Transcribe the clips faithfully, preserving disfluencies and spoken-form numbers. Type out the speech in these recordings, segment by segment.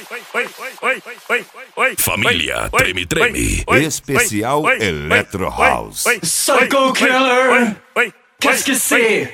Família Treme Treme. Especial Electro House. Psycho Killer. Qu'est-ce que c'est?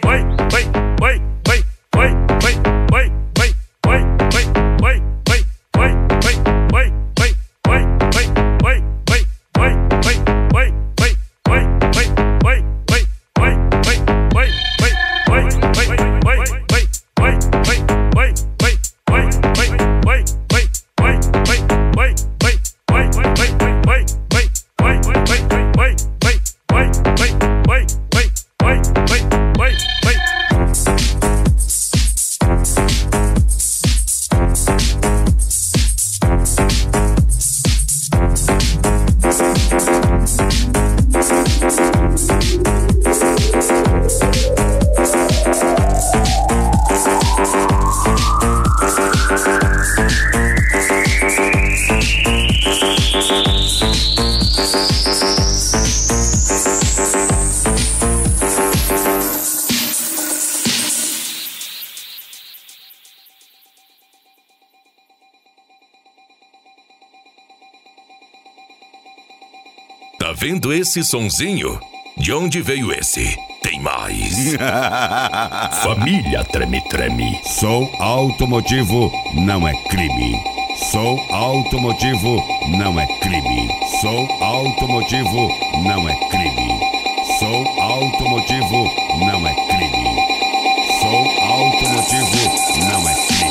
Tá vendo esse sonzinho? De onde veio esse? Tem mais. Família Treme Treme. Som automotivo não é crime. Som automotivo não é crime. Som automotivo não é crime. Som automotivo não é crime. Som automotivo não é crime.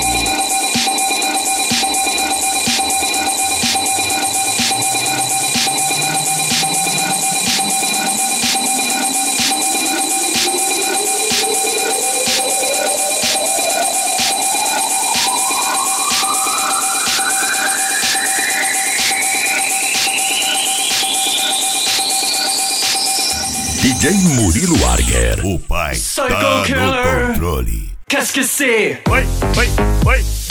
D J Murilo Arger. O pai Psycho tá no Killer. controle. Qu'est-ce que c'est? Oi, oi, oi.